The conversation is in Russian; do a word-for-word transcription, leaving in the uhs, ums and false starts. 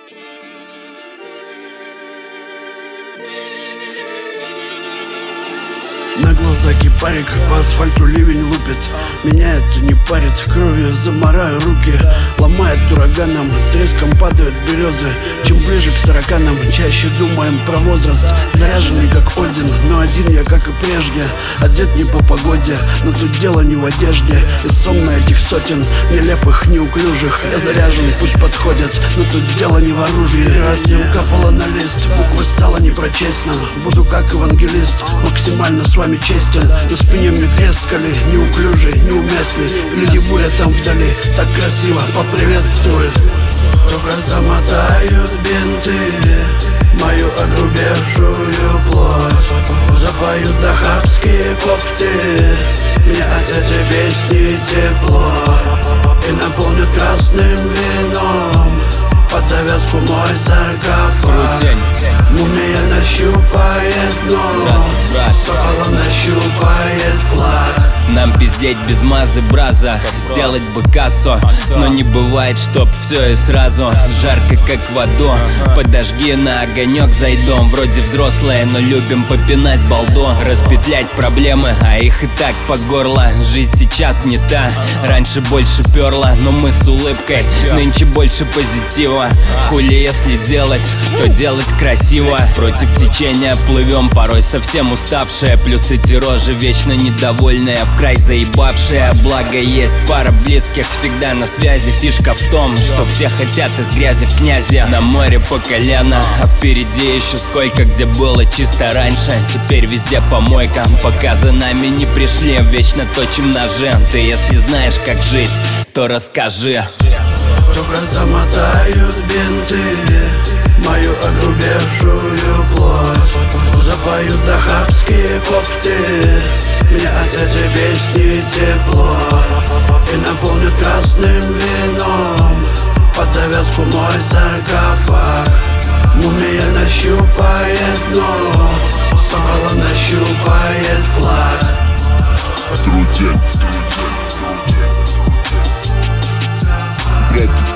На глаза кипарик, по асфальту ливень лупит. Меня это не парит, кровью замараю руки. Ломает ураганом, с треском падают березы. Чем ближе к сороканам, чаще думаем про возраст. Заряженный как Один, но один я, как и прежде. Одет не по погоде, но тут дело не в одежде. И сон на этих сотен, нелепых, неуклюжих. Я заряжен, пусть подходят, но тут дело не в оружии. Раз ним капало на лист, буквы стало не прочесть нам. Буду как евангелист, максимально с вами честен. На спине мне крест кали, неуклюжий, неуместный. Люди буря там вдали, так красиво поприветствует. Только замотают бинты мою огрубевшую плоть, запоют дахабские копти мне от этой песни тепло, и наполнят красным вином под завязку мой саркофаг. Мумия нащупает дно, сокола нащупает флаг. Нам пиздеть без мазы браза, сделать бы кассу, но не бывает, чтоб все и сразу. Жарко как в аду, подожги на огонек зайдем. Вроде взрослые, но любим попинать балду. Распетлять проблемы, а их и так по горло. Жизнь сейчас не та, раньше больше перла, но мы с улыбкой, нынче больше позитива. Хули если делать, то делать красиво. Против течения плывем, порой совсем уставшие. Плюс эти рожи вечно недовольные, в край заебавшие. Благо есть пара близких всегда на связи. Фишка в том, что все хотят из грязи в князи. На море по колено, а впереди еще сколько где было чисто раньше. Теперь везде помойка, пока за нами не пришли. Вечно точим ножи, ты если знаешь как жить, то расскажи. Только замотают бинты мою огрубевшую плоть, запоют дахабские копти мне от этой песни тепло, и наполнят красным вином под завязку мой саркофаг. Мумия нащупает дно, сокола нащупает флаг. Трутень. Блядь.